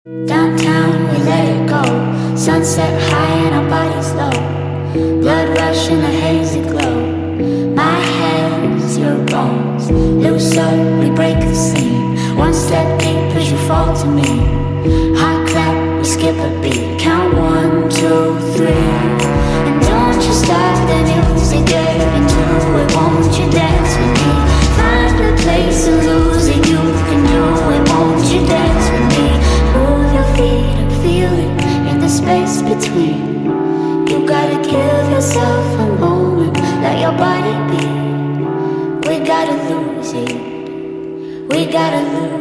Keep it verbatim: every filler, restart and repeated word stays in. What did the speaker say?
Downtown, we let it go. Sunset high and our bodies low. Blood rush in a hazy glow. My hands, your bones. Loose up, we break the scene. One step deep as you fall to me. Hot clap, we skip a beat. Count one, two, three. And don't you stop the music, get into it. Won't you dance with me? Find a place to lose it. You can do it. Won't you dance with me? Move your feet and feel it in the space between. You gotta give yourself a moment. Let your body be. We gotta lose it. We gotta lose